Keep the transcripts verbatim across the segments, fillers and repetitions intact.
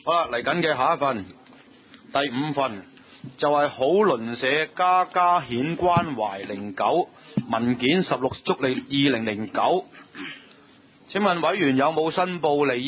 好啦，嚟緊嘅下一份，第五份就係好鄰舍家家顯關懷零九文件十六足利二零零九，請問委員有冇申報利益？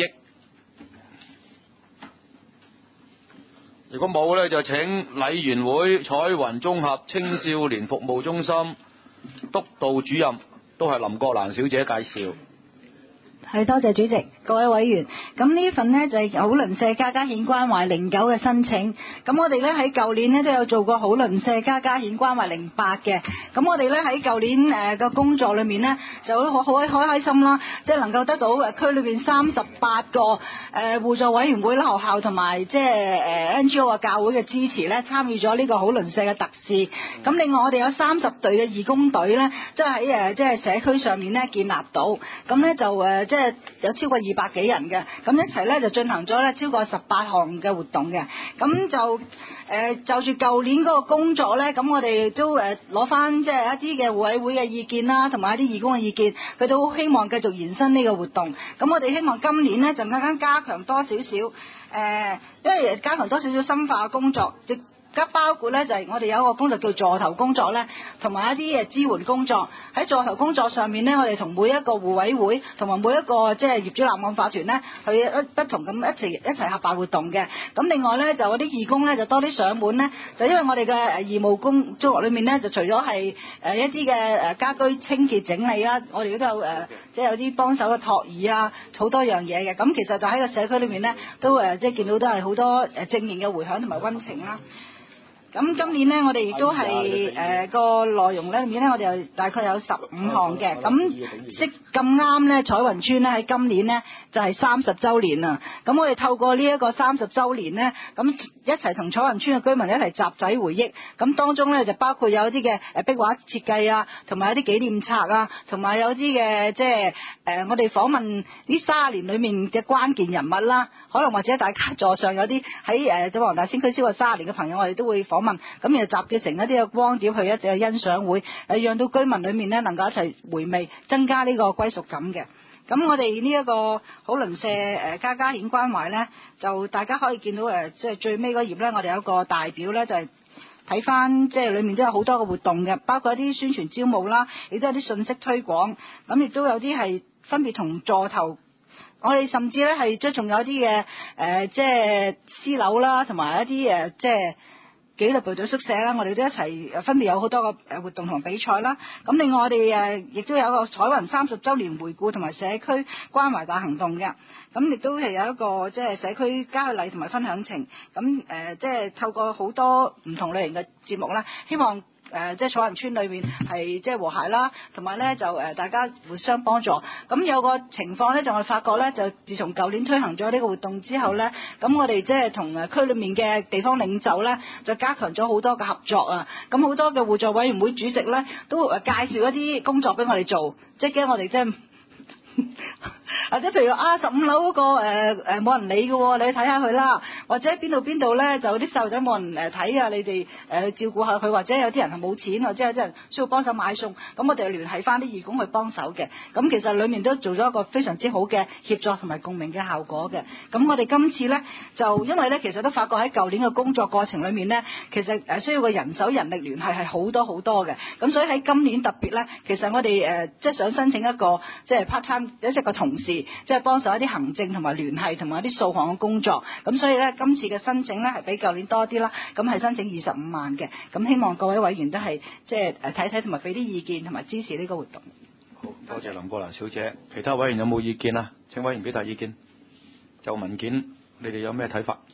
如果冇呢，就請禮員會彩雲綜合青少年服務中心督導主任，都係林國蘭小姐介紹。 係，多謝主席，各位委員。咁呢份呢，就係好鄰舍家家顯關懷零九嘅申請。咁我哋呢，喺舊年呢，都有做過好鄰舍家家顯關懷零八嘅。咁我哋呢，喺舊年誒個工作裏面呢，就好好開開心啦，即係能夠得到誒區裏邊三十八個誒互助委員會啦、學校同埋即係誒 N G O 啊、教會嘅支持呢，參與咗呢個好鄰舍嘅特試。咁另外我哋有三十隊嘅義工隊呢，即係喺誒即係社區上面呢建立到。咁呢，就誒即係有超過二百幾人嘅，咁一齊咧就進行咗咧超過十八項嘅活動嘅，咁就誒、呃、就住舊年嗰個工作咧，咁我哋都誒攞翻即係一啲嘅互委會嘅意見啦，同埋一啲義工嘅意見，佢都希望繼續延伸呢個活動。咁我哋希望今年咧就更加加強多少少誒，因為加強多少少深化嘅工作。而家包括咧就係我哋有一個工作叫座頭工作咧，同埋一啲嘅支援工作。喺座頭工作上面咧，我哋同每一個互委會同埋每一個即係業主立案法團咧，去不同咁一齊一齊合辦活動嘅。咁另外咧就嗰啲義工咧就多啲上門咧，就因為我哋嘅義務工作裏面咧，就除咗係誒一啲嘅誒家居清潔整理啦，我哋都有誒即係有啲幫手嘅托兒啊，好多樣嘢嘅。咁其實就喺個社區裏面咧，都誒即係見到都係好多誒正面嘅迴響同埋溫情啦。咁今年呢，我哋亦都係誒個內容咧，裏面咧，我哋有大概有十五項嘅。咁識咁啱咧，彩雲村咧喺今年呢，就係三十週年啦。咁我哋透過呢一個三十週年呢，咁一齊同彩雲村嘅居民一齊集體回憶。咁當中咧就包括有啲嘅誒壁畫設計啊，同埋有啲紀念冊啊，同埋有啲嘅即係誒我哋訪問呢三十年裏面嘅關鍵人物啦。可能或者大家座上有啲喺誒即係黃大仙區超過三十年嘅朋友，我哋都會訪問，咁然後集結成一啲嘅光碟去一隻欣賞會，誒讓到居民裏面咧能夠一齊回味，增加呢個歸屬感嘅。咁我哋呢一個好鄰舍誒家家顯關懷咧，就大家可以見到誒即係最尾嗰頁咧，我哋有一個大表咧，就係睇翻即係裏面都有好多個活動嘅，包括一啲宣傳招募啦，亦都有啲信息推廣，咁亦都有啲係分別同座頭。我哋甚至咧係即係仲有啲嘅誒，即係私樓啦，同埋一啲誒，即係紀律部隊宿舍啦，我哋都一齊分別有好多個誒活動同比賽啦。咁另外我哋誒亦都有一個彩雲三十週年回顧同埋社區關懷大行動嘅。咁亦都係有一個即係社區交流禮同埋分享情。咁誒即係透過好多唔同類型嘅節目啦，希望。誒、呃、即係彩雲村裏面係即係和諧啦，同埋咧就誒、呃、大家互相幫助。咁有個情況咧，就我哋發覺咧，就自從舊年推行咗呢個活動之後咧，咁我哋即係同誒區裏面嘅地方領袖咧，就加強咗好多嘅合作啊。咁好多嘅互助委員會主席咧，都誒介紹一啲工作俾我哋做，即係驚我哋即係。或者譬如啊十五樓嗰個誒誒冇人理嘅喎，你去睇下佢啦。或者邊度邊度咧就有啲細路仔冇人誒睇啊，你哋誒去照顧下佢。或者有啲人係冇錢，或者有啲人需要幫手買餸，咁我哋就聯繫翻啲義工去幫手嘅。咁其實裡面都做咗一個非常之好嘅協作同埋共鳴嘅效果嘅。咁我哋今次咧就因為咧其實都發覺喺舊年嘅工作過程裡面咧，其實誒需要嘅人手人力聯繫係好多好多嘅。咁所以喺今年特別咧，其實我哋誒即係想申請一個即係 part time 一隻個同事。即係幫手一啲行政同埋聯繫同埋一啲數項嘅工作，咁所以咧今次嘅申請咧係比舊年多啲啦，咁係申請二十五萬嘅，咁希望各位委員都係即係誒睇睇同埋俾啲意見同埋支持呢個活動。 好，多謝林國蘭小姐。其他委員有冇意見啊？請委員表達意見。就文件，你哋有咩睇法？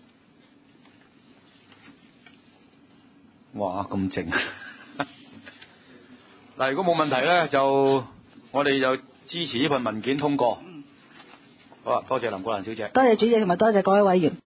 哇，咁靜。嗱，如果冇問題咧，就我哋就支持呢份文件通過。好啊，多謝林國蘭小姐。 多謝主席同埋多謝各位委員。